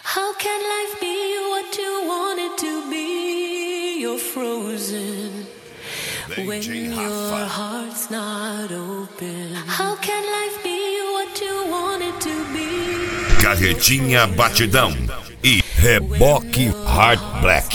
How can life be what you want it to be? You're frozen when your heart's not open. How can life be what you want it to be? Carretinha Batidão e Reboque Hard Black.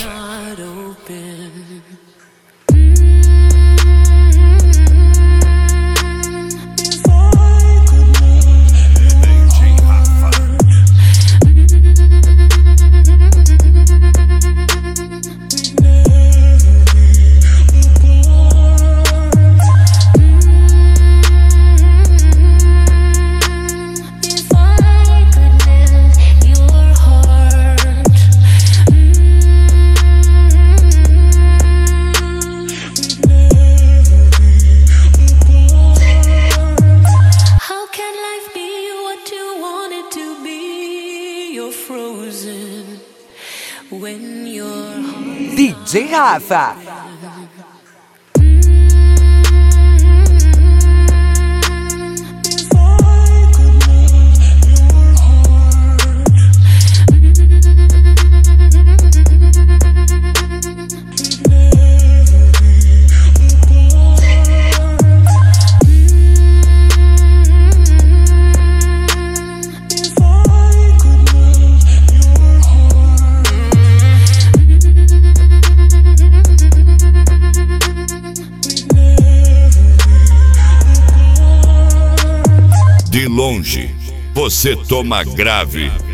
DJ Rafa. De longe, você toma grave